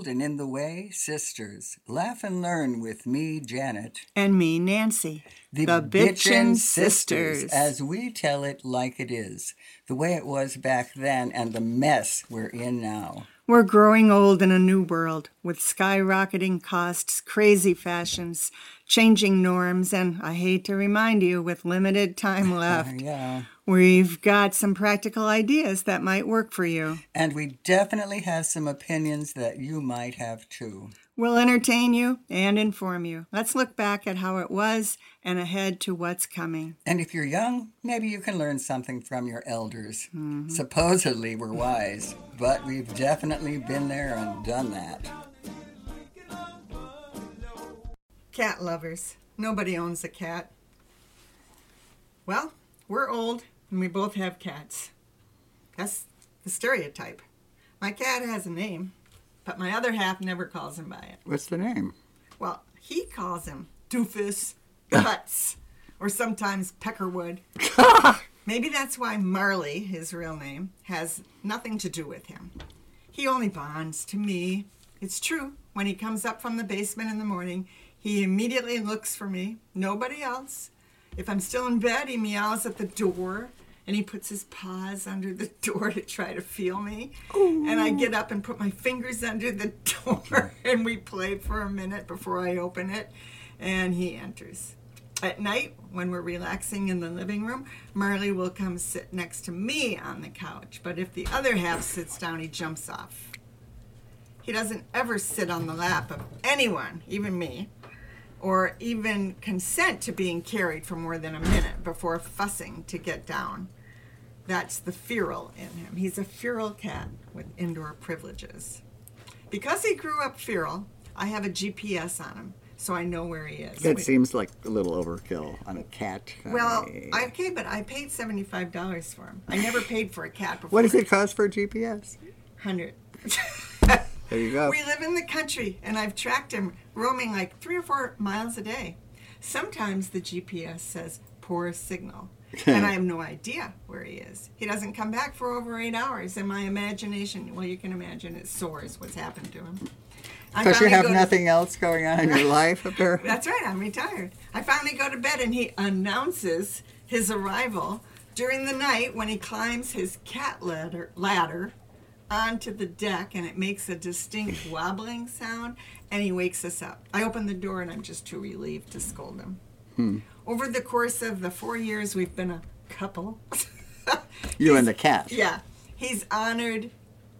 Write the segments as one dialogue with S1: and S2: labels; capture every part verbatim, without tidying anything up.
S1: old and in the way, sisters, laugh and learn with me, Janet.
S2: And me, Nancy.
S1: The,
S2: The
S1: Bitchin'
S2: Bitchin'
S1: sisters,
S2: Sisters.
S1: as we tell it like it is, the way it was back then and the mess we're in now.
S2: We're growing old in a new world with skyrocketing costs, crazy fashions, changing norms, and I hate to remind you, with limited time left.
S1: Yeah.
S2: We've got some practical ideas that might work for you.
S1: And we definitely have some opinions that you might have too.
S2: We'll entertain you and inform you. Let's look back at how it was and ahead to what's coming.
S1: And if you're young, maybe you can learn something from your elders.
S2: Mm-hmm.
S1: Supposedly we're wise, but we've definitely been there and done that.
S2: Cat lovers. Nobody owns a cat. Well, we're old and we both have cats. That's the stereotype. My cat has a name, but my other half never calls him by it.
S1: What's the name?
S2: Well, he calls him Doofus, Guts, or sometimes Peckerwood. Maybe that's why Marley, his real name, has nothing to do with him. He only bonds to me. It's true. When he comes up from the basement in the morning, he immediately looks for me, nobody else. If I'm still in bed, he meows at the door, and he puts his paws under the door to try to feel me. Ooh. And I get up and put my fingers under the door, and we play for a minute before I open it, and he enters. At night, when we're relaxing in the living room, Marley will come sit next to me on the couch, but if the other half sits down, he jumps off. He doesn't ever sit on the lap of anyone, even me, or even consent to being carried for more than a minute before fussing to get down. That's the feral in him. He's a feral cat with indoor privileges. Because he grew up feral, I have a G P S on him, so I know where he is.
S3: That seems like a little overkill on a cat.
S2: Well, I, okay, but I paid seventy-five dollars for him. I never paid for a cat before.
S3: What does it cost for a G P S?
S2: one hundred
S3: There you go.
S2: We live in the country, and I've tracked him roaming like three or four miles a day. Sometimes the G P S says poor signal, and I have no idea where he is. He doesn't come back for over eight hours, and my imagination, well, you can imagine it soars what's happened to him.
S3: Because you have nothing
S2: to...
S3: else going on in your life up there?
S2: That's right, I'm retired. I finally go to bed, and he announces his arrival during the night when he climbs his cat ladder, ladder onto the deck, and it makes a distinct wobbling sound, and he wakes us up. I open the door, and I'm just too relieved to scold him.
S3: Hmm.
S2: Over the course of the four years we've been a couple.
S3: You and the cat.
S2: Yeah. He's honored.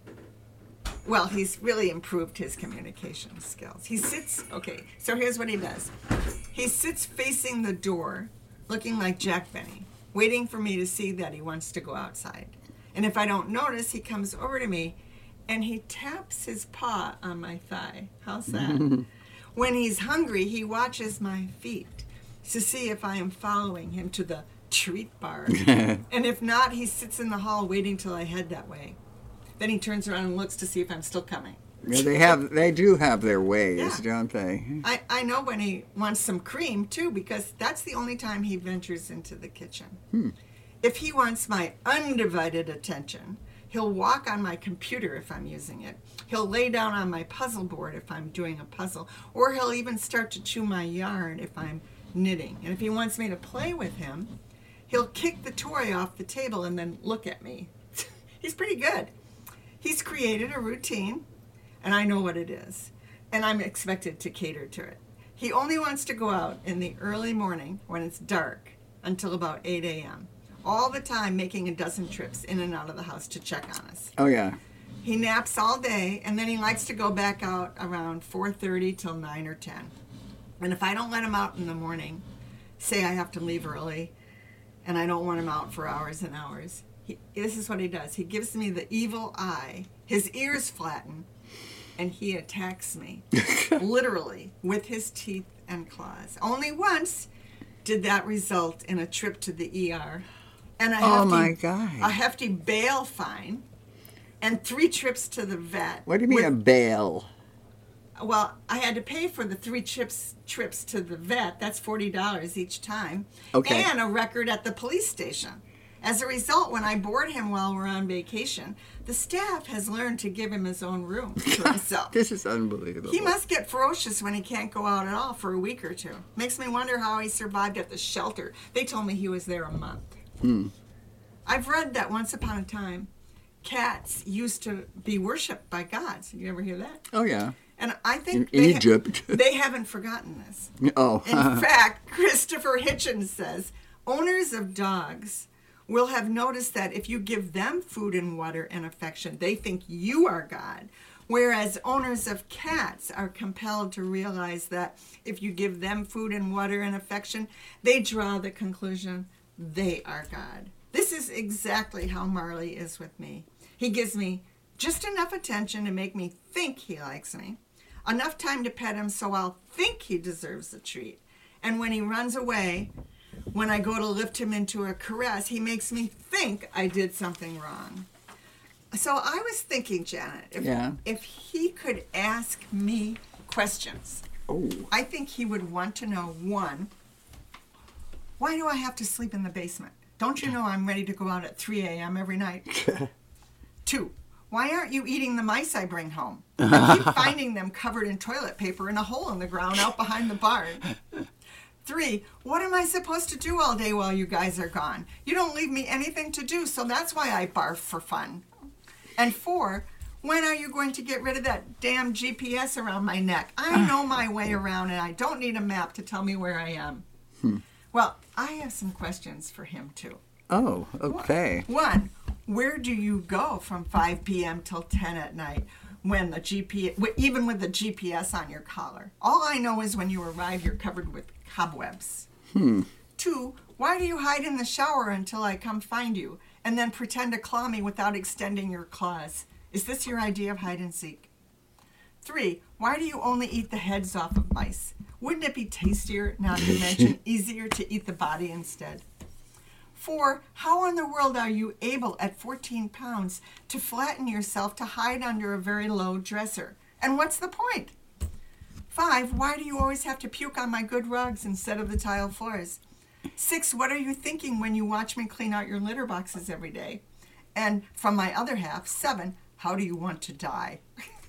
S2: Well, he's really improved his communication skills. He sits, okay, so here's what he does. He sits facing the door, looking like Jack Benny, waiting for me to see that he wants to go outside. And if I don't notice, he comes over to me and he taps his paw on my thigh. How's that? When he's hungry, he watches my feet to see if I am following him to the treat bar. And if not, he sits in the hall waiting till I head that way. Then he turns around and looks to see if I'm still coming.
S3: Yeah, they have, they do have their ways,
S2: Yeah.
S3: don't they?
S2: I, I know when he wants some cream, too, because that's the only time he ventures into the kitchen.
S3: Hmm.
S2: If he wants my undivided attention, he'll walk on my computer if I'm using it. He'll lay down on my puzzle board if I'm doing a puzzle. Or he'll even start to chew my yarn if I'm knitting. And if he wants me to play with him, he'll kick the toy off the table and then look at me. He's pretty good. He's created a routine, and I know what it is. And I'm expected to cater to it. He only wants to go out in the early morning when it's dark until about eight a.m. all the time, making a dozen trips in and out of the house to check on us.
S3: Oh, yeah.
S2: He naps all day, and then he likes to go back out around four thirty till nine or ten. And if I don't let him out in the morning, say I have to leave early, and I don't want him out for hours and hours, he, this is what he does. He gives me the evil eye. His ears flatten, and he attacks me, literally, with his teeth and claws. Only once did that result in a trip to the E R. And a
S3: Oh,
S2: hefty,
S3: my God.
S2: a hefty bail fine, and three trips to the vet.
S3: What do you mean
S2: with,
S3: a bail?
S2: Well, I had to pay for the three trips trips to the vet. That's forty dollars each time.
S3: Okay.
S2: And a record at the police station As a result, when I board him while we're on vacation, the staff has learned to give him his own room to himself.
S3: This is unbelievable.
S2: He must get ferocious when he can't go out at all for a week or two. Makes me wonder how he survived at the shelter. They told me he was there a month.
S3: Hmm.
S2: I've read that once upon a time, cats used to be worshipped by gods. You ever hear that?
S3: Oh, yeah.
S2: And I think
S3: In
S2: they ha-
S3: Egypt.
S2: they haven't forgotten this.
S3: Oh.
S2: In fact, Christopher Hitchens says owners of dogs will have noticed that if you give them food and water and affection, they think you are God. Whereas owners of cats are compelled to realize that if you give them food and water and affection, they draw the conclusion they are God. This is exactly how Marley is with me. He gives me just enough attention to make me think he likes me, enough time to pet him so I'll think he deserves a treat. And when he runs away, when I go to lift him into a caress, he makes me think I did something wrong. So I was thinking, Janet, if,
S3: Yeah.
S2: if he could ask me questions,
S3: Oh.
S2: I think he would want to know, one, why do I have to sleep in the basement? Don't you know I'm ready to go out at three a.m. every night? Two, why aren't you eating the mice I bring home? I keep finding them covered in toilet paper in a hole in the ground out behind the barn. Three, what am I supposed to do all day while you guys are gone? You don't leave me anything to do, so that's why I barf for fun. And four, when are you going to get rid of that damn G P S around my neck? I know my way around and I don't need a map to tell me where I am.
S3: Hmm.
S2: Well, I have some questions for him too.
S3: Oh, okay.
S2: One, where do you go from five p.m. till ten at night when the G P S, even with the G P S on your collar? All I know is when you arrive, you're covered with cobwebs.
S3: Hmm.
S2: Two, why do you hide in the shower until I come find you and then pretend to claw me without extending your claws? Is this your idea of hide and seek? Three, why do you only eat the heads off of mice? Wouldn't it be tastier, not to mention easier, to eat the body instead? Four, how in the world are you able at fourteen pounds to flatten yourself to hide under a very low dresser? And what's the point? Five, why do you always have to puke on my good rugs instead of the tile floors? Six, what are you thinking when you watch me clean out your litter boxes every day? And from my other half, seven, how do you want to die?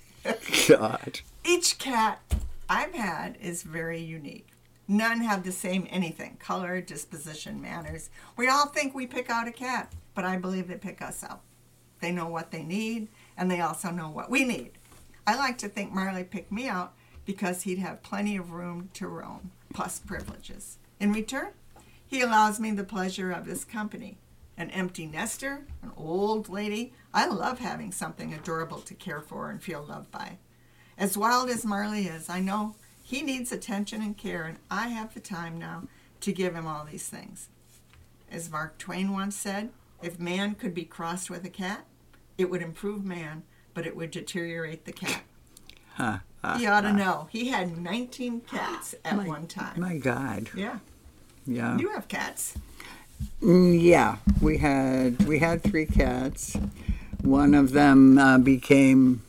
S3: God.
S2: Each cat I've had is very unique. None have the same anything, color, disposition, manners. We all think we pick out a cat, but I believe they pick us out. They know what they need, and they also know what we need. I like to think Marley picked me out because he'd have plenty of room to roam, plus privileges. In return, he allows me the pleasure of his company. An empty nester, an old lady, I love having something adorable to care for and feel loved by. As wild as Marley is, I know he needs attention and care, and I have the time now to give him all these things. As Mark Twain once said, if man could be crossed with a cat, it would improve man, but it would deteriorate the cat.
S3: Huh. Uh,
S2: He ought to know. He had nineteen cats at
S3: my,
S2: one time.
S3: My God.
S2: Yeah.
S3: Yeah.
S2: You have cats.
S3: Mm, yeah. We had we had three cats. One of them uh, became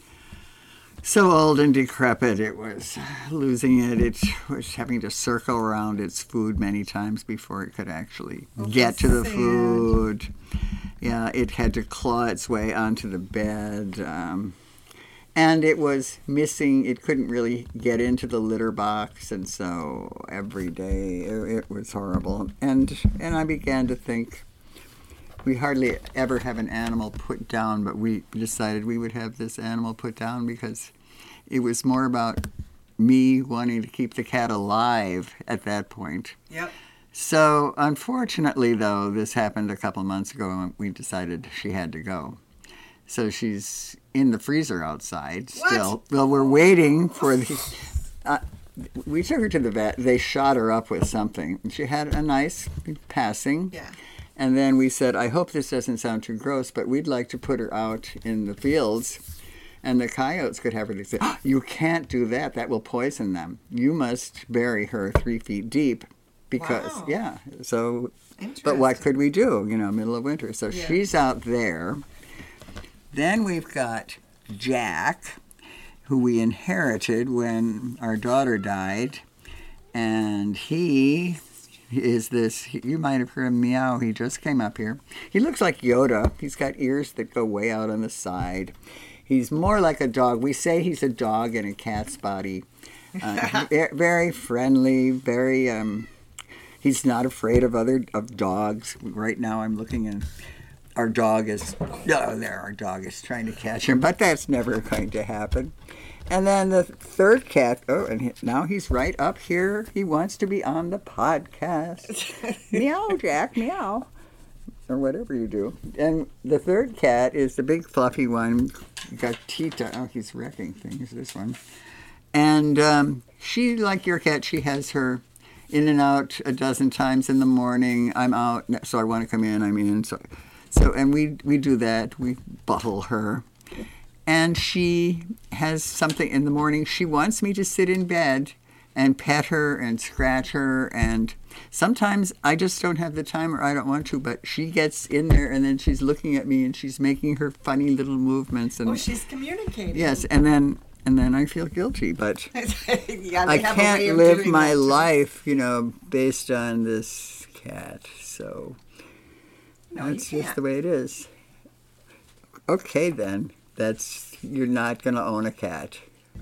S3: so old and decrepit it was losing it. It was having to circle around its food many times before it could actually
S2: Oh,
S3: get to the
S2: sad.
S3: food. Yeah, it had to claw its way onto the bed. Um, and it was missing, it couldn't really get into the litter box. And so every day it, it was horrible. And, and I began to think, we hardly ever have an animal put down, but we decided we would have this animal put down because it was more about me wanting to keep the cat alive at that point.
S2: Yep.
S3: So unfortunately, though, this happened a couple months ago and we decided she had to go. So she's in the freezer outside still.
S2: What?
S3: Well, we're waiting for the... Uh, we took her to the vet. They shot her up with something. She had a nice passing.
S2: Yeah.
S3: And then we said, I hope this doesn't sound too gross, but we'd like to put her out in the fields and the coyotes could have her. They said, oh, you can't do that. That will poison them. You must bury her three feet deep because,
S2: Wow.
S3: yeah. So,
S2: Interesting.
S3: but what could we do, you know, middle of winter? So
S2: Yeah.
S3: she's out there. Then we've got Jack, who we inherited when our daughter died. And he is this. You might have heard him meow. He just came up here. He looks like Yoda. He's got ears that go way out on the side. He's more like a dog. We say he's a dog in a cat's body. Uh, very friendly, very... Um, he's not afraid of other of dogs. Right now I'm looking and our dog is... Oh, there, our dog is trying to catch him. But that's never going to happen. And then the third cat... Oh, and he, now he's right up here. He wants to be on the podcast. Meow, Jack, meow. Or whatever you do. And the third cat is the big fluffy one. Got Tita. Oh, he's wrecking things, this one. And um, she, like your cat, she has her in and out a dozen times in the morning. I'm out, so I want to come in, I'm in. So, so and we, we do that. We bottle her. And she has something in the morning. She wants me to sit in bed and pet her and scratch her. And sometimes I just don't have the time or I don't want to, but she gets in there and then she's looking at me and she's making her funny little movements. And
S2: Oh, she's communicating.
S3: yes, and then and then I feel guilty, but
S2: Yeah,
S3: I
S2: they have a way
S3: can't
S2: of
S3: live
S2: doing
S3: my
S2: that, too.
S3: life, you know, based on this cat. So
S2: No, you
S3: that's just
S2: can't.
S3: the way it is. Okay, then. That's you're not going to own a cat.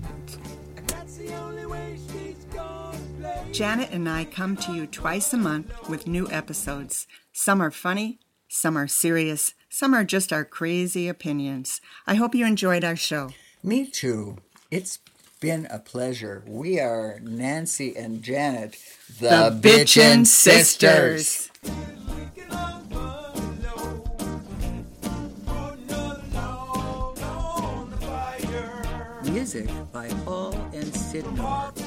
S2: Janet and I come to you twice a month with new episodes. Some are funny, some are serious, some are just our crazy opinions. I hope you enjoyed our show.
S1: Me too. It's been a pleasure. We are Nancy and Janet, the,
S2: Bitchin' Sisters.
S1: Music by Paul and Sidnor.